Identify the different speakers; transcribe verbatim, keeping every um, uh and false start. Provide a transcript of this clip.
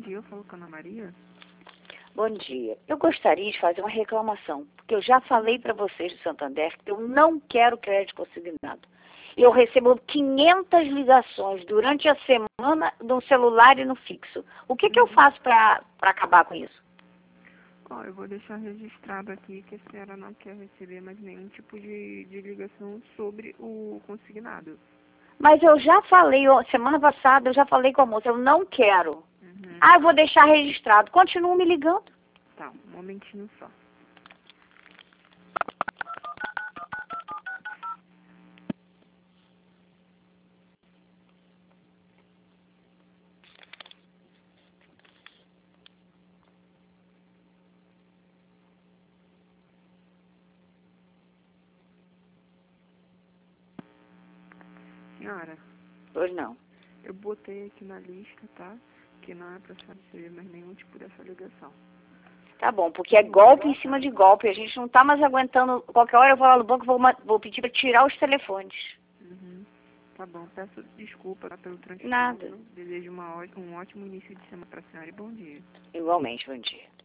Speaker 1: dia, eu falo com a Ana Maria.
Speaker 2: Bom dia. Eu gostaria de fazer uma reclamação, porque eu já falei para vocês do Santander que eu não quero crédito consignado. Eu recebo quinhentas ligações durante a semana no celular e no fixo. O que, que eu faço para acabar com isso?
Speaker 1: Ó, eu vou deixar registrado aqui que a senhora não quer receber mais nenhum tipo de, de ligação sobre o consignado.
Speaker 2: Mas eu já falei, ó, semana passada eu já falei com a moça, eu não quero.
Speaker 1: Uhum.
Speaker 2: Ah, eu vou deixar registrado. Continuam me ligando.
Speaker 1: Tá, um momentinho só. Senhora,
Speaker 2: Pois não.
Speaker 1: eu botei aqui na lista, tá? Que não é pra senhora receber mais nenhum tipo dessa ligação.
Speaker 2: Tá bom, porque é golpe em cima de golpe. A gente não tá mais aguentando. Qualquer hora eu vou lá no banco e vou, ma- vou pedir para tirar os telefones.
Speaker 1: Uhum. Tá bom, peço desculpa, tá, pelo transtorno.
Speaker 2: Nada.
Speaker 1: Desejo uma, ó- um ótimo início de semana pra senhora e bom dia.
Speaker 2: Igualmente, bom dia.